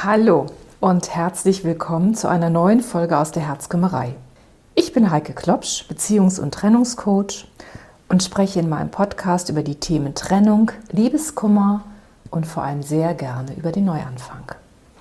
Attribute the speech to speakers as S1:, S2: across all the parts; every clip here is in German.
S1: Hallo und herzlich willkommen zu einer neuen Folge aus der Herzkümmerei. Ich bin Heike Klopsch, Beziehungs- und Trennungscoach und spreche in meinem Podcast über die Themen Trennung, Liebeskummer und vor allem sehr gerne über den Neuanfang.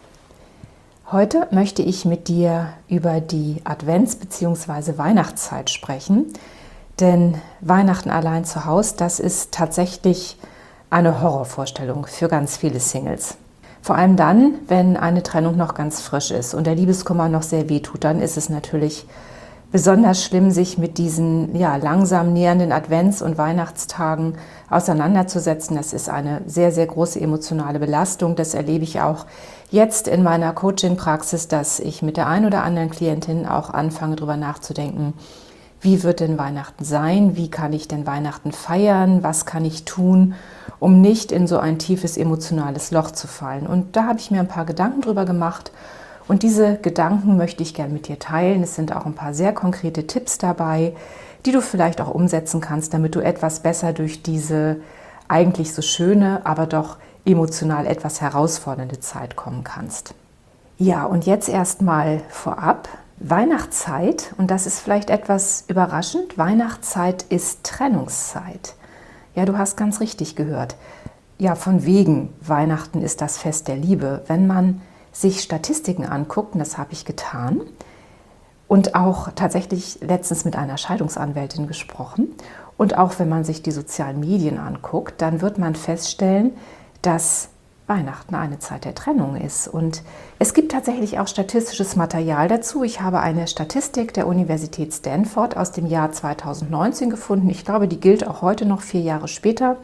S1: Heute möchte ich mit dir über die Advents- bzw. Weihnachtszeit sprechen, denn Weihnachten allein zu Hause, das ist tatsächlich eine Horrorvorstellung für ganz viele Singles. Vor allem dann, wenn eine Trennung noch ganz frisch ist und der Liebeskummer noch sehr wehtut, dann ist es natürlich besonders schlimm, sich mit diesen langsam nähernden Advents- und Weihnachtstagen auseinanderzusetzen. Das ist eine sehr, sehr große emotionale Belastung. Das erlebe ich auch jetzt in meiner Coaching-Praxis, dass ich mit der einen oder anderen Klientin auch anfange, darüber nachzudenken, wie wird denn Weihnachten sein? Wie kann ich denn Weihnachten feiern? Was kann ich tun, um nicht in so ein tiefes emotionales Loch zu fallen? Und da habe ich mir ein paar Gedanken drüber gemacht. Und diese Gedanken möchte ich gerne mit dir teilen. Es sind auch ein paar sehr konkrete Tipps dabei, die du vielleicht auch umsetzen kannst, damit du etwas besser durch diese eigentlich so schöne, aber doch emotional etwas herausfordernde Zeit kommen kannst. Ja, und jetzt erstmal vorab. Weihnachtszeit, und das ist vielleicht etwas überraschend, Weihnachtszeit ist Trennungszeit. Ja, du hast ganz richtig gehört. Ja, von wegen Weihnachten ist das Fest der Liebe. Wenn man sich Statistiken anguckt, und das habe ich getan, und auch tatsächlich letztens mit einer Scheidungsanwältin gesprochen, und auch wenn man sich die sozialen Medien anguckt, dann wird man feststellen, dass Weihnachten eine Zeit der Trennung ist. Und es gibt tatsächlich auch statistisches Material dazu. Ich habe eine Statistik der Universität Stanford aus dem Jahr 2019 gefunden. Ich glaube, die gilt auch heute noch 4 Jahre später.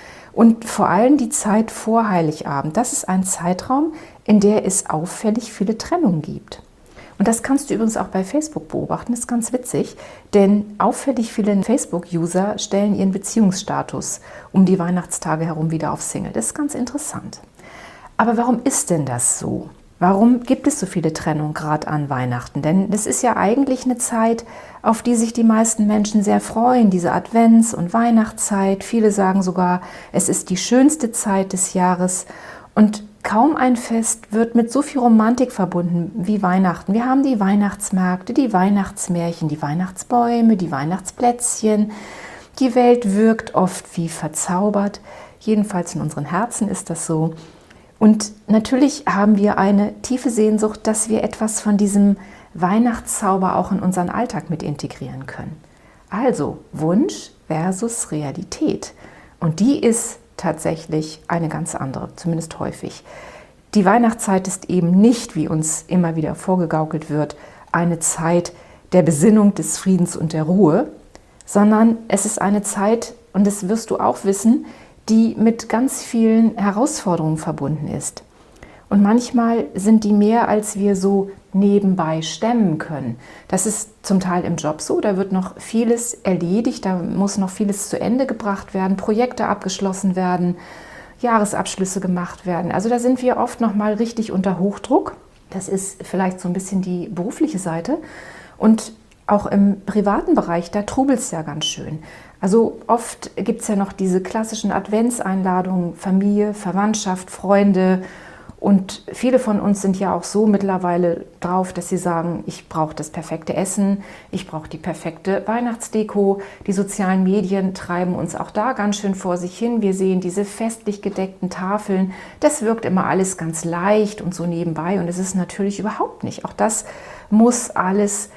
S1: Und vor allem die Zeit vor Heiligabend. Das ist ein Zeitraum, in der es auffällig viele Trennungen gibt. Und das kannst du übrigens auch bei Facebook beobachten, das ist ganz witzig, denn auffällig viele Facebook-User stellen ihren Beziehungsstatus um die Weihnachtstage herum wieder auf Single. Das ist ganz interessant. Aber warum ist denn das so? Warum gibt es so viele Trennungen gerade an Weihnachten? Denn das ist ja eigentlich eine Zeit, auf die sich die meisten Menschen sehr freuen, diese Advents- und Weihnachtszeit. Viele sagen sogar, es ist die schönste Zeit des Jahres. Und kaum ein Fest wird mit so viel Romantik verbunden wie Weihnachten. Wir haben die Weihnachtsmärkte, die Weihnachtsmärchen, die Weihnachtsbäume, die Weihnachtsplätzchen. Die Welt wirkt oft wie verzaubert. Jedenfalls in unseren Herzen ist das so. Und natürlich haben wir eine tiefe Sehnsucht, dass wir etwas von diesem Weihnachtszauber auch in unseren Alltag mit integrieren können. Also Wunsch versus Realität. Und die ist tatsächlich eine ganz andere, zumindest häufig. Die Weihnachtszeit ist eben nicht, wie uns immer wieder vorgegaukelt wird, eine Zeit der Besinnung, des Friedens und der Ruhe, sondern es ist eine Zeit, und das wirst du auch wissen, die mit ganz vielen Herausforderungen verbunden ist. Und manchmal sind die mehr, als wir so nebenbei stemmen können. Das ist zum Teil im Job so, da wird noch vieles erledigt, da muss noch vieles zu Ende gebracht werden, Projekte abgeschlossen werden, Jahresabschlüsse gemacht werden. Also da sind wir oft noch mal richtig unter Hochdruck. Das ist vielleicht so ein bisschen die berufliche Seite. Und auch im privaten Bereich, da trubelt es ja ganz schön. Also oft gibt es ja noch diese klassischen Adventseinladungen, Familie, Verwandtschaft, Freunde. Und viele von uns sind ja auch so mittlerweile drauf, dass sie sagen, ich brauche das perfekte Essen, ich brauche die perfekte Weihnachtsdeko. Die sozialen Medien treiben uns auch da ganz schön vor sich hin. Wir sehen diese festlich gedeckten Tafeln. Das wirkt immer alles ganz leicht und so nebenbei. Und es ist natürlich überhaupt nicht. Auch das muss alles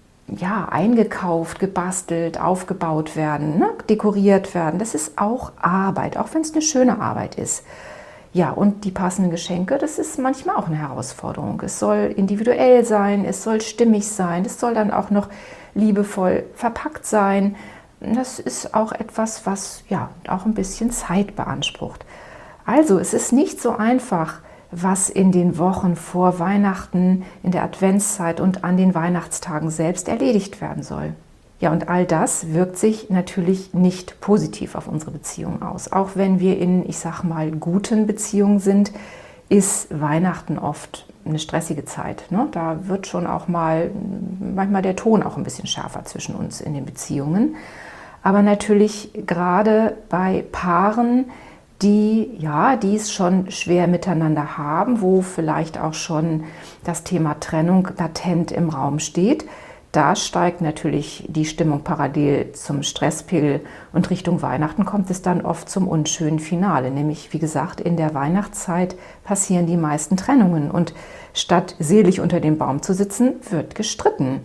S1: eingekauft, gebastelt, aufgebaut werden, dekoriert werden. Das ist auch Arbeit, auch wenn es eine schöne Arbeit ist. Ja, und die passenden Geschenke, das ist manchmal auch eine Herausforderung. Es soll individuell sein, es soll stimmig sein, es soll dann auch noch liebevoll verpackt sein. Das ist auch etwas, was auch ein bisschen Zeit beansprucht. Also, es ist nicht so einfach, was in den Wochen vor Weihnachten, in der Adventszeit und an den Weihnachtstagen selbst erledigt werden soll. Ja, und all das wirkt sich natürlich nicht positiv auf unsere Beziehung aus. Auch wenn wir in, ich sag mal, guten Beziehungen sind, ist Weihnachten oft eine stressige Zeit. Ne? Da wird schon auch manchmal der Ton auch ein bisschen schärfer zwischen uns in den Beziehungen. Aber natürlich gerade bei Paaren, die es schon schwer miteinander haben, wo vielleicht auch schon das Thema Trennung latent im Raum steht. Da steigt natürlich die Stimmung parallel zum Stresspegel und Richtung Weihnachten kommt es dann oft zum unschönen Finale. Nämlich, wie gesagt, in der Weihnachtszeit passieren die meisten Trennungen und statt selig unter dem Baum zu sitzen, wird gestritten.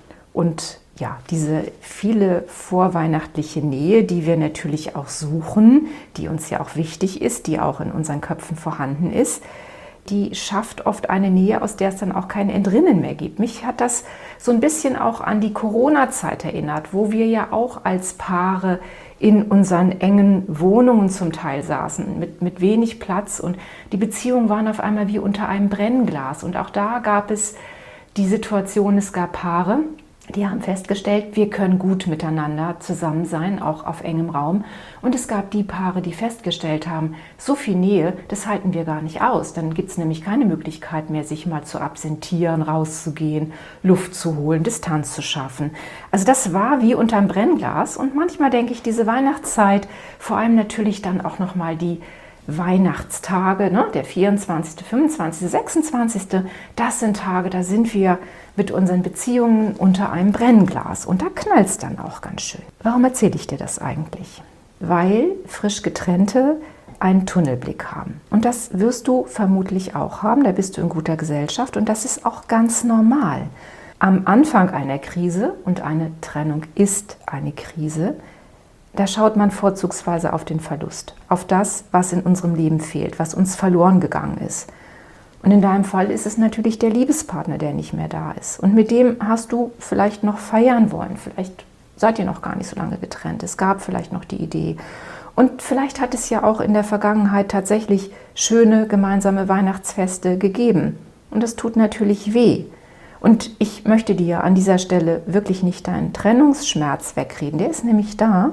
S1: Und ja, diese viele vorweihnachtliche Nähe, die wir natürlich auch suchen, die uns ja auch wichtig ist, die auch in unseren Köpfen vorhanden ist, die schafft oft eine Nähe, aus der es dann auch kein Entrinnen mehr gibt. Mich hat das so ein bisschen auch an die Corona-Zeit erinnert, wo wir ja auch als Paare in unseren engen Wohnungen zum Teil saßen, mit wenig Platz und die Beziehungen waren auf einmal wie unter einem Brennglas. Und auch da gab es die Situation, es gab Paare, die haben festgestellt, wir können gut miteinander zusammen sein, auch auf engem Raum. Und es gab die Paare, die festgestellt haben, so viel Nähe, das halten wir gar nicht aus. Dann gibt es nämlich keine Möglichkeit mehr, sich mal zu absentieren, rauszugehen, Luft zu holen, Distanz zu schaffen. Also das war wie unterm Brennglas. Und manchmal denke ich, diese Weihnachtszeit, vor allem natürlich dann auch nochmal die Weihnachtstage, ne, der 24., 25., 26., das sind Tage, da sind wir mit unseren Beziehungen unter einem Brennglas und da knallt es dann auch ganz schön. Warum erzähle ich dir das eigentlich? Weil frisch Getrennte einen Tunnelblick haben. Und das wirst du vermutlich auch haben, da bist du in guter Gesellschaft und das ist auch ganz normal. Am Anfang einer Krise, und eine Trennung ist eine Krise, da schaut man vorzugsweise auf den Verlust, auf das, was in unserem Leben fehlt, was uns verloren gegangen ist. Und in deinem Fall ist es natürlich der Liebespartner, der nicht mehr da ist. Und mit dem hast du vielleicht noch feiern wollen, vielleicht seid ihr noch gar nicht so lange getrennt, es gab vielleicht noch die Idee. Und vielleicht hat es ja auch in der Vergangenheit tatsächlich schöne gemeinsame Weihnachtsfeste gegeben. Und das tut natürlich weh. Und ich möchte dir an dieser Stelle wirklich nicht deinen Trennungsschmerz wegreden, der ist nämlich da.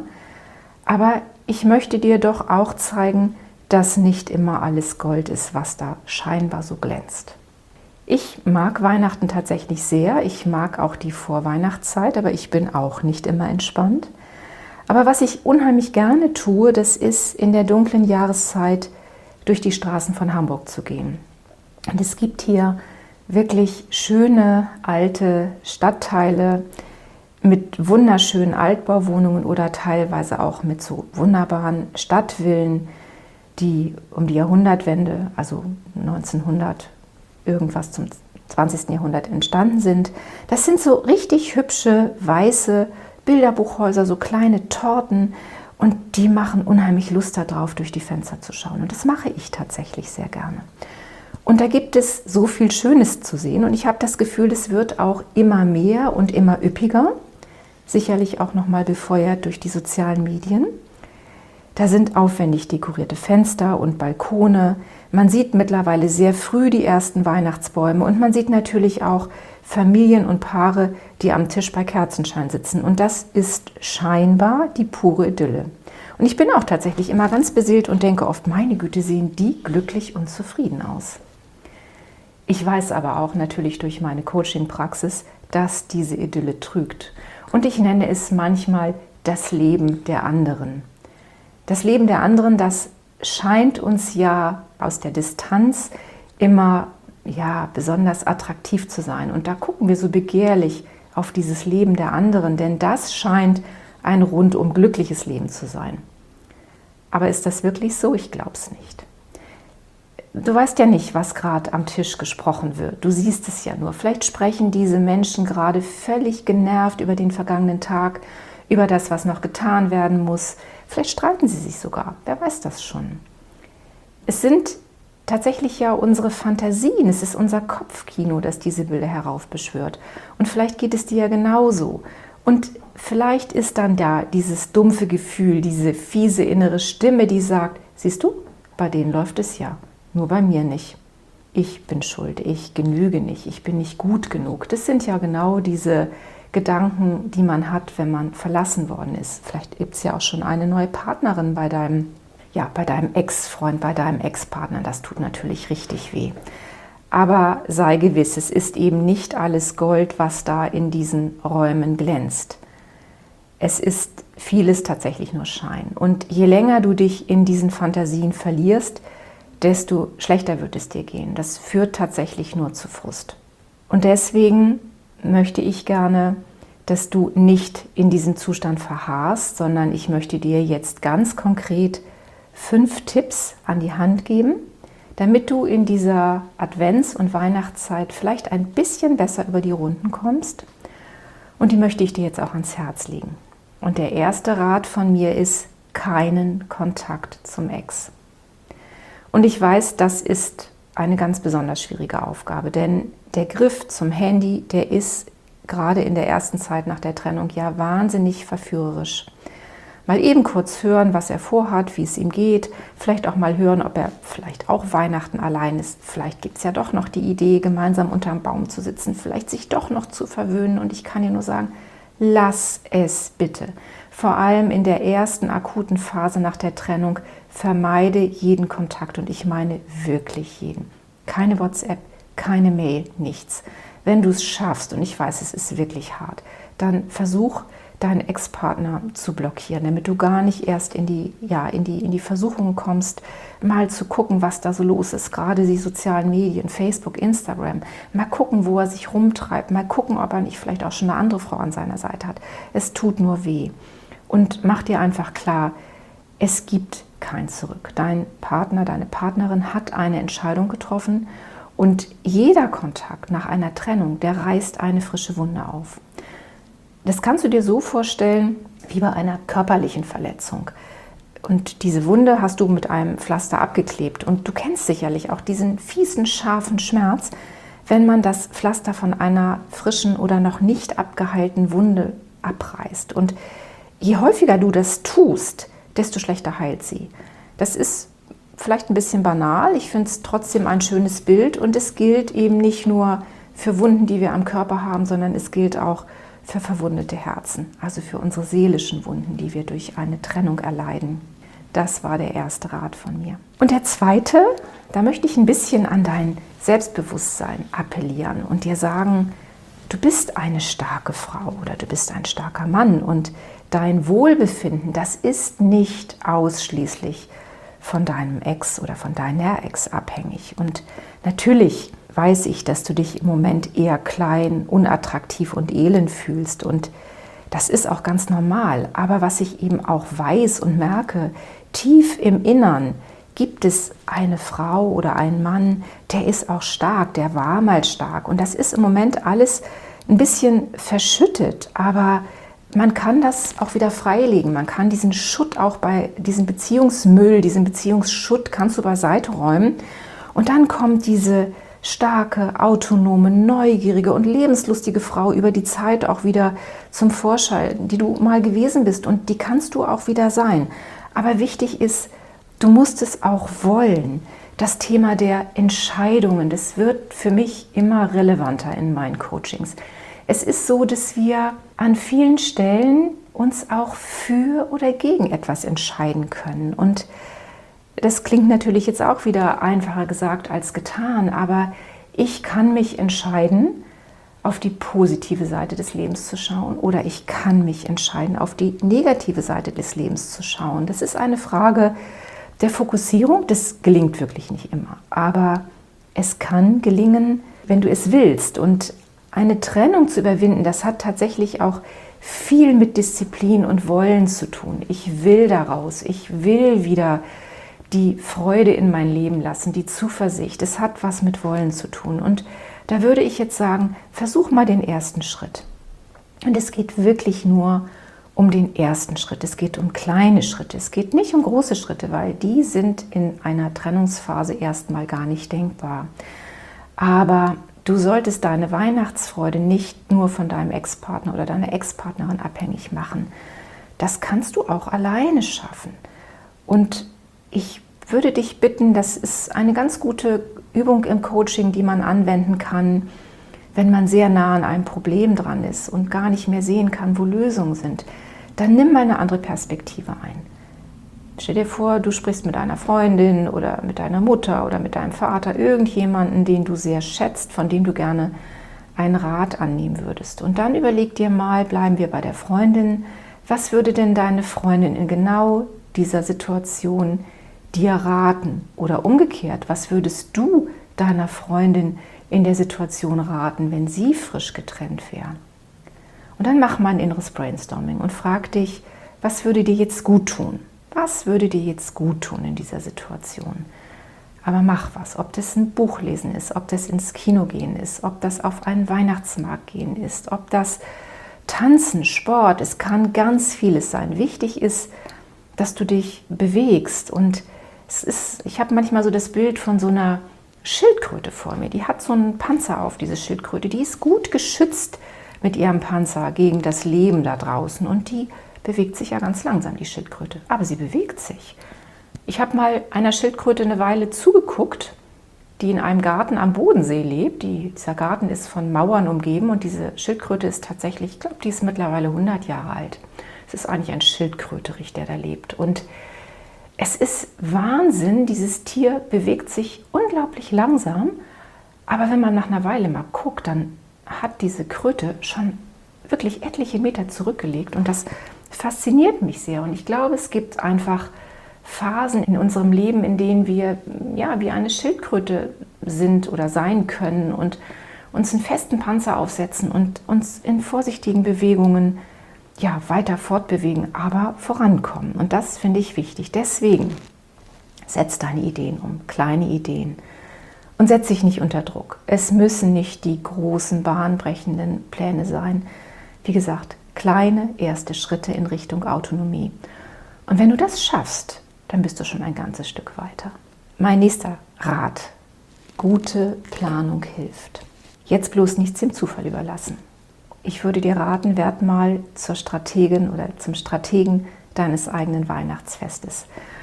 S1: Aber ich möchte dir doch auch zeigen, dass nicht immer alles Gold ist, was da scheinbar so glänzt. Ich mag Weihnachten tatsächlich sehr. Ich mag auch die Vorweihnachtszeit, aber ich bin auch nicht immer entspannt. Aber was ich unheimlich gerne tue, das ist in der dunklen Jahreszeit durch die Straßen von Hamburg zu gehen. Und es gibt hier wirklich schöne alte Stadtteile, mit wunderschönen Altbauwohnungen oder teilweise auch mit so wunderbaren Stadtvillen, die um die Jahrhundertwende, also 1900 irgendwas zum 20. Jahrhundert entstanden sind. Das sind so richtig hübsche, weiße Bilderbuchhäuser, so kleine Torten und die machen unheimlich Lust darauf, durch die Fenster zu schauen. Und das mache ich tatsächlich sehr gerne. Und da gibt es so viel Schönes zu sehen und ich habe das Gefühl, es wird auch immer mehr und immer üppiger. Sicherlich auch nochmal befeuert durch die sozialen Medien. Da sind aufwendig dekorierte Fenster und Balkone. Man sieht mittlerweile sehr früh die ersten Weihnachtsbäume und man sieht natürlich auch Familien und Paare, die am Tisch bei Kerzenschein sitzen. Und das ist scheinbar die pure Idylle. Und ich bin auch tatsächlich immer ganz beseelt und denke oft, meine Güte, sehen die glücklich und zufrieden aus. Ich weiß aber auch natürlich durch meine Coaching-Praxis, dass diese Idylle trügt. Und ich nenne es manchmal das Leben der anderen. Das Leben der anderen, das scheint uns ja aus der Distanz immer besonders attraktiv zu sein. Und da gucken wir so begehrlich auf dieses Leben der anderen, denn das scheint ein rundum glückliches Leben zu sein. Aber ist das wirklich so? Ich glaube es nicht. Du weißt ja nicht, was gerade am Tisch gesprochen wird. Du siehst es ja nur. Vielleicht sprechen diese Menschen gerade völlig genervt über den vergangenen Tag, über das, was noch getan werden muss. Vielleicht streiten sie sich sogar. Wer weiß das schon? Es sind tatsächlich ja unsere Fantasien. Es ist unser Kopfkino, das diese Bilder heraufbeschwört. Und vielleicht geht es dir ja genauso. Und vielleicht ist dann da dieses dumpfe Gefühl, diese fiese innere Stimme, die sagt, siehst du, bei denen läuft es ja. Nur bei mir nicht. Ich bin schuld, ich genüge nicht, ich bin nicht gut genug. Das sind ja genau diese Gedanken, die man hat, wenn man verlassen worden ist. Vielleicht gibt es ja auch schon eine neue Partnerin bei deinem Ex-Freund, bei deinem Ex-Partner. Das tut natürlich richtig weh. Aber sei gewiss, es ist eben nicht alles Gold, was da in diesen Räumen glänzt. es ist vieles tatsächlich nur Schein. Und je länger du dich in diesen Fantasien verlierst, desto schlechter wird es dir gehen. Das führt tatsächlich nur zu Frust. Und deswegen möchte ich gerne, dass du nicht in diesen Zustand verharrst, sondern ich möchte dir jetzt ganz konkret 5 Tipps an die Hand geben, damit du in dieser Advents- und Weihnachtszeit vielleicht ein bisschen besser über die Runden kommst. Und die möchte ich dir jetzt auch ans Herz legen. Und der erste Rat von mir ist, keinen Kontakt zum Ex. Und ich weiß, das ist eine ganz besonders schwierige Aufgabe, denn der Griff zum Handy, der ist gerade in der ersten Zeit nach der Trennung ja wahnsinnig verführerisch. Mal eben kurz hören, was er vorhat, wie es ihm geht, vielleicht auch mal hören, ob er vielleicht auch Weihnachten allein ist. Vielleicht gibt es ja doch noch die Idee, gemeinsam unterm Baum zu sitzen, vielleicht sich doch noch zu verwöhnen. Und ich kann dir nur sagen, lass es bitte. Vor allem in der ersten akuten Phase nach der Trennung vermeide jeden Kontakt und ich meine wirklich jeden. Keine WhatsApp, keine Mail, nichts. Wenn du es schaffst, und ich weiß, es ist wirklich hart, dann versuch, deinen Ex-Partner zu blockieren, damit du gar nicht erst in die Versuchung kommst, mal zu gucken, was da so los ist. Gerade die sozialen Medien, Facebook, Instagram. Mal gucken, wo er sich rumtreibt. Mal gucken, ob er nicht vielleicht auch schon eine andere Frau an seiner Seite hat. Es tut nur weh. Und mach dir einfach klar, es gibt kein Zurück. Dein Partner, deine Partnerin hat eine Entscheidung getroffen und jeder Kontakt nach einer Trennung, der reißt eine frische Wunde auf. Das kannst du dir so vorstellen wie bei einer körperlichen Verletzung. Und diese Wunde hast du mit einem Pflaster abgeklebt. Und du kennst sicherlich auch diesen fiesen, scharfen Schmerz, wenn man das Pflaster von einer frischen oder noch nicht abgeheilten Wunde abreißt. Und je häufiger du das tust, desto schlechter heilt sie. Das ist vielleicht ein bisschen banal. Ich finde es trotzdem ein schönes Bild. Und es gilt eben nicht nur für Wunden, die wir am Körper haben, sondern es gilt auch für verwundete Herzen, also für unsere seelischen Wunden, die wir durch eine Trennung erleiden. Das war der erste Rat von mir. Und der zweite, da möchte ich ein bisschen an dein Selbstbewusstsein appellieren und dir sagen, du bist eine starke Frau oder du bist ein starker Mann und dein Wohlbefinden, das ist nicht ausschließlich von deinem Ex oder von deiner Ex abhängig. Und natürlich weiß ich, dass du dich im Moment eher klein, unattraktiv und elend fühlst und das ist auch ganz normal. Aber was ich eben auch weiß und merke, tief im Innern gibt es eine Frau oder einen Mann, der ist auch stark, der war mal stark und das ist im Moment alles ein bisschen verschüttet, aber man kann das auch wieder freilegen. Man kann diesen Schutt auch bei diesem Beziehungsmüll, diesen Beziehungsschutt kannst du beiseite räumen und dann kommt diese starke, autonome, neugierige und lebenslustige Frau über die Zeit auch wieder zum Vorschein, die du mal gewesen bist und die kannst du auch wieder sein. Aber wichtig ist, du musst es auch wollen. Das Thema der Entscheidungen, das wird für mich immer relevanter in meinen Coachings. Es ist so, dass wir an vielen Stellen uns auch für oder gegen etwas entscheiden können und das klingt natürlich jetzt auch wieder einfacher gesagt als getan, aber ich kann mich entscheiden, auf die positive Seite des Lebens zu schauen oder ich kann mich entscheiden, auf die negative Seite des Lebens zu schauen. Das ist eine Frage der Fokussierung, das gelingt wirklich nicht immer, aber es kann gelingen, wenn du es willst. Und eine Trennung zu überwinden, das hat tatsächlich auch viel mit Disziplin und Wollen zu tun. Ich will daraus, ich will wieder die Freude in mein Leben lassen, die Zuversicht. Es hat was mit Wollen zu tun. Und da würde ich jetzt sagen, versuch mal den ersten Schritt. Und es geht wirklich nur um den ersten Schritt. Es geht um kleine Schritte. Es geht nicht um große Schritte, weil die sind in einer Trennungsphase erstmal gar nicht denkbar. Aber du solltest deine Weihnachtsfreude nicht nur von deinem Ex-Partner oder deiner Ex-Partnerin abhängig machen. Das kannst du auch alleine schaffen. Und ich würde dich bitten, das ist eine ganz gute Übung im Coaching, die man anwenden kann, wenn man sehr nah an einem Problem dran ist und gar nicht mehr sehen kann, wo Lösungen sind. Dann nimm mal eine andere Perspektive ein. Stell dir vor, du sprichst mit einer Freundin oder mit deiner Mutter oder mit deinem Vater, irgendjemanden, den du sehr schätzt, von dem du gerne einen Rat annehmen würdest. Und dann überleg dir mal, bleiben wir bei der Freundin, Was würde denn deine Freundin in genau dieser Situation dir raten? Oder umgekehrt, was würdest du deiner Freundin in der Situation raten, wenn sie frisch getrennt wäre? Und dann mach mal ein inneres Brainstorming und frag dich, was würde dir jetzt gut tun? Was würde dir jetzt gut tun in dieser Situation? Aber mach was, ob das ein Buch lesen ist, ob das ins Kino gehen ist, ob das auf einen Weihnachtsmarkt gehen ist, ob das Tanzen, Sport, es kann ganz vieles sein. Wichtig ist, dass du dich bewegst. Und ich habe manchmal so das Bild von so einer Schildkröte vor mir. Die hat so einen Panzer auf, diese Schildkröte. Die ist gut geschützt mit ihrem Panzer gegen das Leben da draußen. Und die bewegt sich ja ganz langsam, die Schildkröte. Aber sie bewegt sich. Ich habe mal einer Schildkröte eine Weile zugeguckt, die in einem Garten am Bodensee lebt. Dieser Garten ist von Mauern umgeben und diese Schildkröte ist tatsächlich, ich glaube, die ist mittlerweile 100 Jahre alt. Es ist eigentlich ein Schildkröterich, der da lebt. Und es ist Wahnsinn, dieses Tier bewegt sich unglaublich langsam. Aber wenn man nach einer Weile mal guckt, dann hat diese Kröte schon wirklich etliche Meter zurückgelegt. Und das fasziniert mich sehr. Und ich glaube, es gibt einfach Phasen in unserem Leben, in denen wir ja wie eine Schildkröte sind oder sein können und uns einen festen Panzer aufsetzen und uns in vorsichtigen Bewegungen ja weiter fortbewegen, aber vorankommen. Und das finde ich wichtig. Deswegen setz deine Ideen um, kleine Ideen, und setz dich nicht unter Druck. Es müssen nicht die großen, bahnbrechenden Pläne sein. Wie gesagt, kleine erste Schritte in Richtung Autonomie. Und wenn du das schaffst, dann bist du schon ein ganzes Stück weiter. Mein nächster Rat: Gute Planung hilft. Jetzt bloß nichts dem Zufall überlassen. Ich würde dir raten, werd mal zur Strategin oder zum Strategen deines eigenen Weihnachtsfestes.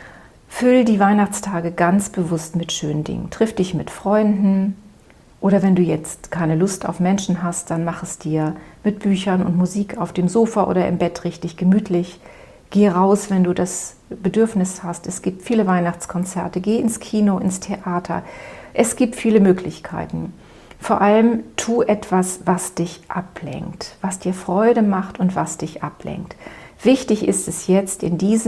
S1: Füll die Weihnachtstage ganz bewusst mit schönen Dingen. Triff dich mit Freunden oder wenn du jetzt keine Lust auf Menschen hast, dann mach es dir mit Büchern und Musik auf dem Sofa oder im Bett richtig gemütlich. Geh raus, wenn du das Bedürfnis hast. Es gibt viele Weihnachtskonzerte. Geh ins Kino, ins Theater. Es gibt viele Möglichkeiten. Vor allem tu etwas, was dich ablenkt, was dir Freude macht und was dich ablenkt. Wichtig ist es jetzt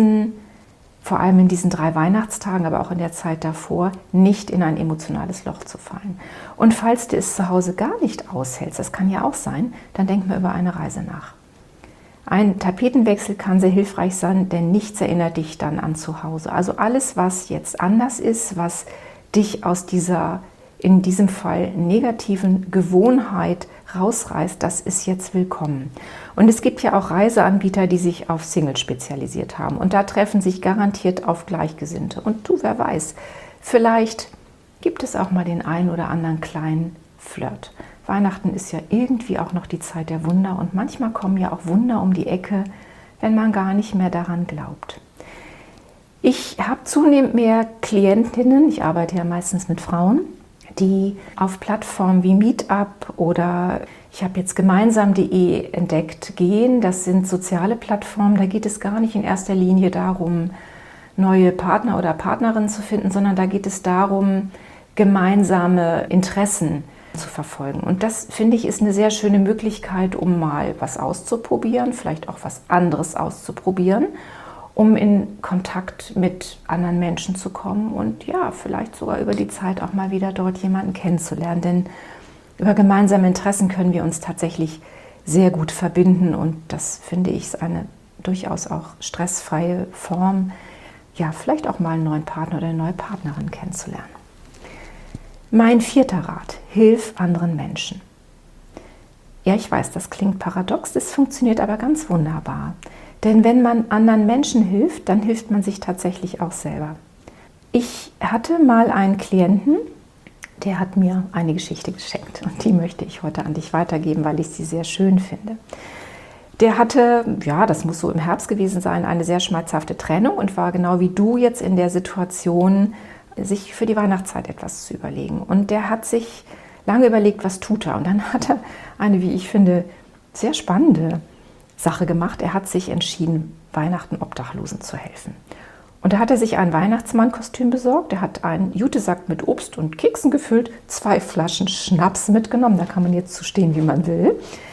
S1: vor allem in diesen 3 Weihnachtstagen, aber auch in der Zeit davor, nicht in ein emotionales Loch zu fallen. Und falls du es zu Hause gar nicht aushältst, das kann ja auch sein, dann denk mal über eine Reise nach. Ein Tapetenwechsel kann sehr hilfreich sein, denn nichts erinnert dich dann an zu Hause. Also alles, was jetzt anders ist, was dich aus dieser, in diesem Fall negativen Gewohnheit rausreißt, das ist jetzt willkommen. Und es gibt ja auch Reiseanbieter, die sich auf Singles spezialisiert haben. Und da treffen sich garantiert auf Gleichgesinnte. Und du, wer weiß, vielleicht gibt es auch mal den einen oder anderen kleinen Flirt. Weihnachten ist ja irgendwie auch noch die Zeit der Wunder und manchmal kommen ja auch Wunder um die Ecke, wenn man gar nicht mehr daran glaubt. Ich habe zunehmend mehr Klientinnen, ich arbeite ja meistens mit Frauen, die auf Plattformen wie Meetup oder ich habe jetzt gemeinsam.de entdeckt gehen. Das sind soziale Plattformen, da geht es gar nicht in erster Linie darum, neue Partner oder Partnerinnen zu finden, sondern da geht es darum, gemeinsame Interessen zu verfolgen. Und das, finde ich, ist eine sehr schöne Möglichkeit, um mal was auszuprobieren, vielleicht auch was anderes auszuprobieren, um in Kontakt mit anderen Menschen zu kommen und ja, vielleicht sogar über die Zeit auch mal wieder dort jemanden kennenzulernen. Denn über gemeinsame Interessen können wir uns tatsächlich sehr gut verbinden und das, finde ich, ist eine durchaus auch stressfreie Form, ja, vielleicht auch mal einen neuen Partner oder eine neue Partnerin kennenzulernen. Mein 4. Rat: Hilf anderen Menschen. Ja, ich weiß, das klingt paradox, das funktioniert aber ganz wunderbar. Denn wenn man anderen Menschen hilft, dann hilft man sich tatsächlich auch selber. Ich hatte mal einen Klienten, der hat mir eine Geschichte geschenkt und die möchte ich heute an dich weitergeben, weil ich sie sehr schön finde. Der hatte, ja, das muss so im Herbst gewesen sein, eine sehr schmerzhafte Trennung und war genau wie du jetzt in der Situation, sich für die Weihnachtszeit etwas zu überlegen. Und der hat sich lange überlegt, was tut er. Und dann hat er eine, wie ich finde, sehr spannende Sache gemacht. Er hat sich entschieden, Weihnachten Obdachlosen zu helfen. Und da hat er sich ein Weihnachtsmannkostüm besorgt. Er hat einen Jutesack mit Obst und Keksen gefüllt, 2 Flaschen Schnaps mitgenommen. Da kann man jetzt zu stehen, wie man will.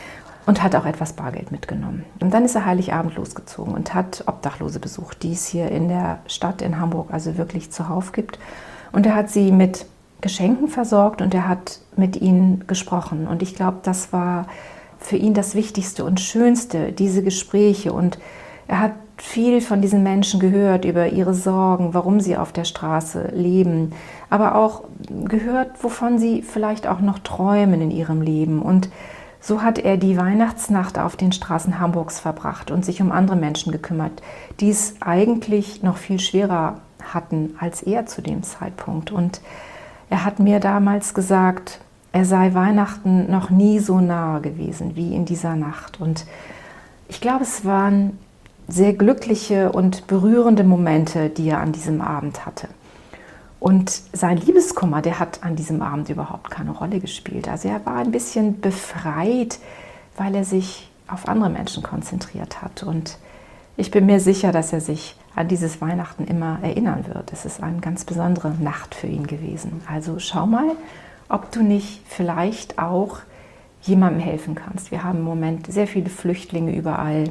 S1: und hat auch etwas Bargeld mitgenommen. Und dann ist er Heiligabend losgezogen und hat Obdachlose besucht, die es hier in der Stadt in Hamburg also wirklich zuhauf gibt. Und er hat sie mit Geschenken versorgt und er hat mit ihnen gesprochen. Und ich glaube, das war für ihn das Wichtigste und Schönste, diese Gespräche. Und er hat viel von diesen Menschen gehört über ihre Sorgen, warum sie auf der Straße leben, aber auch gehört, wovon sie vielleicht auch noch träumen in ihrem Leben. Und so hat er die Weihnachtsnacht auf den Straßen Hamburgs verbracht und sich um andere Menschen gekümmert, die es eigentlich noch viel schwerer hatten als er zu dem Zeitpunkt. Und er hat mir damals gesagt, er sei Weihnachten noch nie so nahe gewesen wie in dieser Nacht. Und ich glaube, es waren sehr glückliche und berührende Momente, die er an diesem Abend hatte. Und sein Liebeskummer, der hat an diesem Abend überhaupt keine Rolle gespielt. Also er war ein bisschen befreit, weil er sich auf andere Menschen konzentriert hat. Und ich bin mir sicher, dass er sich an dieses Weihnachten immer erinnern wird. Es ist eine ganz besondere Nacht für ihn gewesen. Also schau mal, ob du nicht vielleicht auch jemandem helfen kannst. Wir haben im Moment sehr viele Flüchtlinge überall,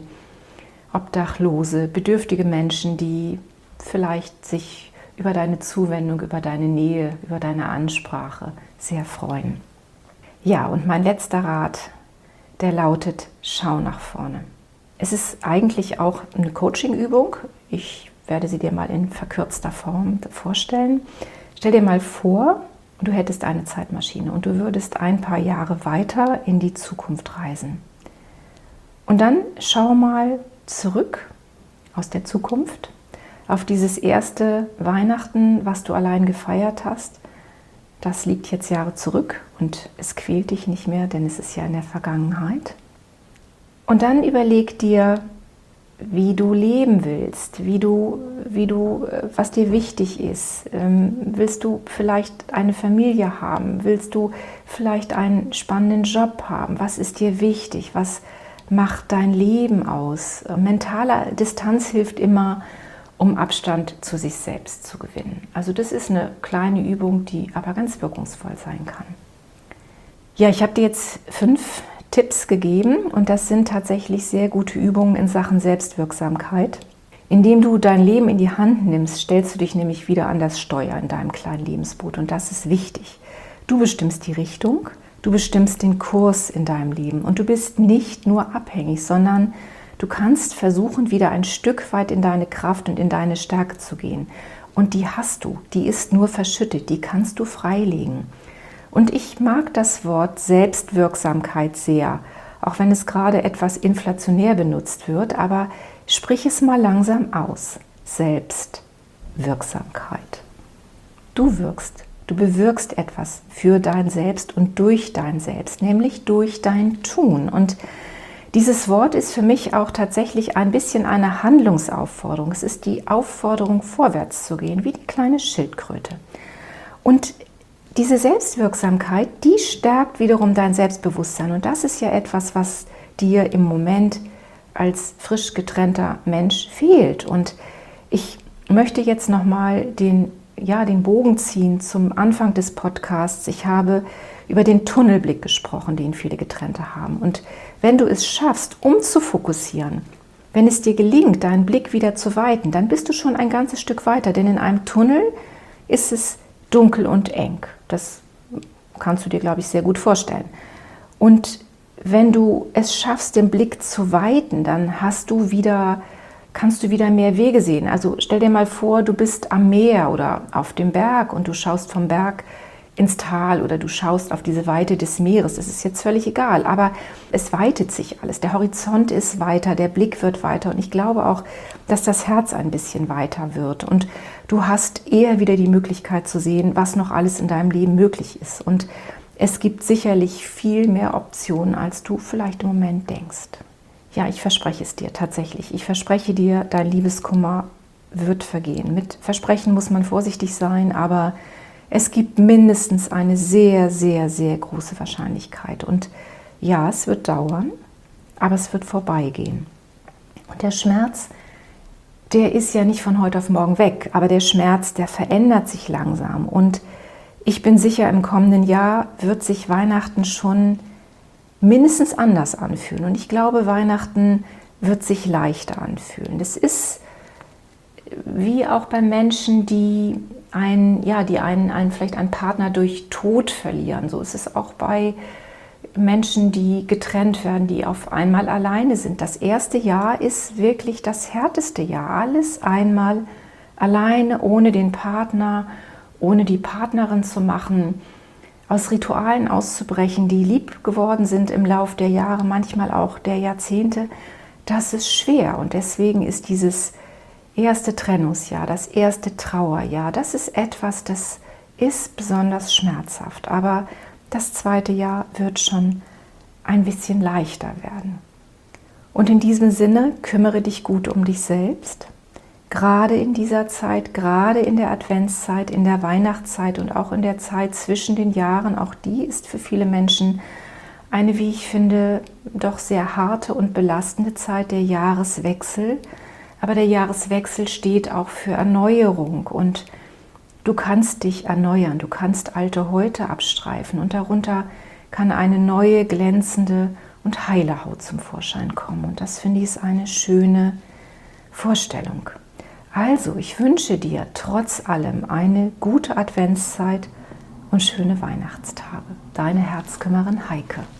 S1: Obdachlose, bedürftige Menschen, die vielleicht sich über deine Zuwendung, über deine Nähe, über deine Ansprache sehr freuen. Ja, und mein letzter Rat, der lautet, schau nach vorne. Es ist eigentlich auch eine Coaching-Übung. Ich werde sie dir mal in verkürzter Form vorstellen. Stell dir mal vor, du hättest eine Zeitmaschine und du würdest ein paar Jahre weiter in die Zukunft reisen. Und dann schau mal zurück aus der Zukunft auf dieses erste Weihnachten, was du allein gefeiert hast. Das liegt jetzt Jahre zurück und es quält dich nicht mehr, denn es ist ja in der Vergangenheit. Und dann überleg dir, wie du leben willst, was dir wichtig ist. Willst du vielleicht eine Familie haben? Willst du vielleicht einen spannenden Job haben? Was ist dir wichtig? Was macht dein Leben aus? Mentale Distanz hilft immer, um Abstand zu sich selbst zu gewinnen. Also das ist eine kleine Übung, die aber ganz wirkungsvoll sein kann. Ja, ich habe dir jetzt 5 Tipps gegeben und das sind tatsächlich sehr gute Übungen in Sachen Selbstwirksamkeit. Indem du dein Leben in die Hand nimmst, stellst du dich nämlich wieder an das Steuer in deinem kleinen Lebensboot und das ist wichtig. Du bestimmst die Richtung, du bestimmst den Kurs in deinem Leben und du bist nicht nur abhängig, sondern du kannst versuchen, wieder ein Stück weit in deine Kraft und in deine Stärke zu gehen. Und die hast du, die ist nur verschüttet, die kannst du freilegen. Und ich mag das Wort Selbstwirksamkeit sehr, auch wenn es gerade etwas inflationär benutzt wird, aber sprich es mal langsam aus. Selbstwirksamkeit. Du wirkst, du bewirkst etwas für dein Selbst und durch dein Selbst, nämlich durch dein Tun. Und dieses Wort ist für mich auch tatsächlich ein bisschen eine Handlungsaufforderung. Es ist die Aufforderung, vorwärts zu gehen, wie die kleine Schildkröte. Und diese Selbstwirksamkeit, die stärkt wiederum dein Selbstbewusstsein. Und das ist ja etwas, was dir im Moment als frisch getrennter Mensch fehlt. Und ich möchte jetzt nochmal den Bogen ziehen zum Anfang des Podcasts. Ich habe über den Tunnelblick gesprochen, den viele Getrennte haben. Und wenn du es schaffst, umzufokussieren, wenn es dir gelingt, deinen Blick wieder zu weiten, dann bist du schon ein ganzes Stück weiter. Denn in einem Tunnel ist es dunkel und eng. Das kannst du dir, glaube ich, sehr gut vorstellen. Und wenn du es schaffst, den Blick zu weiten, dann kannst du wieder mehr Wege sehen. Also stell dir mal vor, du bist am Meer oder auf dem Berg und du schaust vom Berg ins Tal oder du schaust auf diese Weite des Meeres. Das ist jetzt völlig egal, aber es weitet sich alles. Der Horizont ist weiter, der Blick wird weiter und ich glaube auch, dass das Herz ein bisschen weiter wird und du hast eher wieder die Möglichkeit zu sehen, was noch alles in deinem Leben möglich ist. Und es gibt sicherlich viel mehr Optionen, als du vielleicht im Moment denkst. Ja, ich verspreche es dir tatsächlich. Ich verspreche dir, dein Liebeskummer wird vergehen. Mit Versprechen muss man vorsichtig sein, aber es gibt mindestens eine sehr, sehr, sehr große Wahrscheinlichkeit. Und ja, es wird dauern, aber es wird vorbeigehen. Und der Schmerz, der ist ja nicht von heute auf morgen weg, aber der Schmerz, der verändert sich langsam. Und ich bin sicher, im kommenden Jahr wird sich Weihnachten schon mindestens anders anfühlen. Und ich glaube, Weihnachten wird sich leichter anfühlen. Das ist wie auch bei Menschen, die vielleicht einen Partner durch Tod verlieren. So ist es auch bei Menschen, die getrennt werden, die auf einmal alleine sind. Das erste Jahr ist wirklich das härteste Jahr. Alles einmal alleine, ohne den Partner, ohne die Partnerin zu machen, aus Ritualen auszubrechen, die lieb geworden sind im Lauf der Jahre, manchmal auch der Jahrzehnte. Das ist schwer und deswegen ist dieses erste Trennungsjahr, das erste Trauerjahr, das ist etwas, das ist besonders schmerzhaft. Aber das zweite Jahr wird schon ein bisschen leichter werden. Und in diesem Sinne, kümmere dich gut um dich selbst. Gerade in dieser Zeit, gerade in der Adventszeit, in der Weihnachtszeit und auch in der Zeit zwischen den Jahren, auch die ist für viele Menschen eine, wie ich finde, doch sehr harte und belastende Zeit, der Jahreswechsel. Aber der Jahreswechsel steht auch für Erneuerung und du kannst dich erneuern, du kannst alte Häute abstreifen und darunter kann eine neue, glänzende und heile Haut zum Vorschein kommen. Und das finde ich ist eine schöne Vorstellung. Also, ich wünsche dir trotz allem eine gute Adventszeit und schöne Weihnachtstage. Deine Herzkümmerin Heike.